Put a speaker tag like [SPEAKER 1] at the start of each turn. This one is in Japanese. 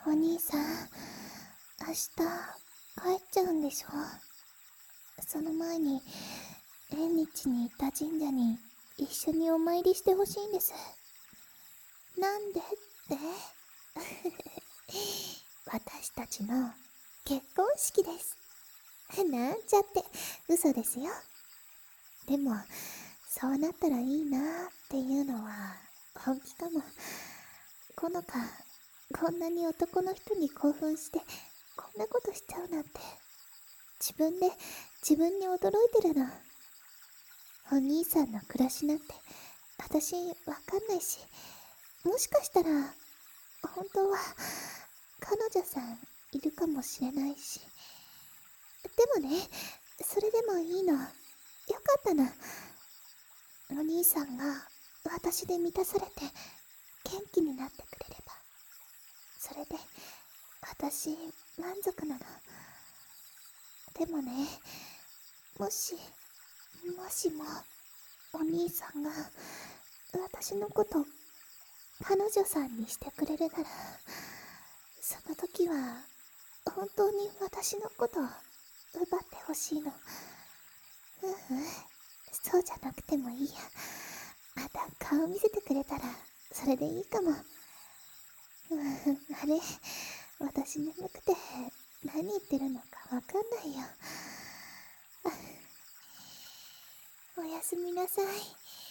[SPEAKER 1] お兄さん、明日帰っちゃうんでしょ？その前に縁日に行った神社に一緒にお参りしてほしいんです。なんでって？私たちの結婚式です。なんちゃって嘘ですよ。でもそうなったらいいなーっていうのは本気かも。このか、こんなに男の人に興奮してこんなことしちゃうなんて、自分で自分に驚いてるの。お兄さんの暮らしなんて私わかんないし、もしかしたら本当は彼女さんいるかもしれないし。でもね、それでもいいの。よかったな。お兄さんが私で満たされて元気になってくれれば、それで私満足なの。でもね、もしもお兄さんが私のこと彼女さんにしてくれるなら、その時は本当に私のこと奪ってほしいの。そうじゃなくてもいいや。また顔見せてくれたらそれでいいかも。あれ、私眠くて何言ってるのかわかんないよ。おやすみなさい。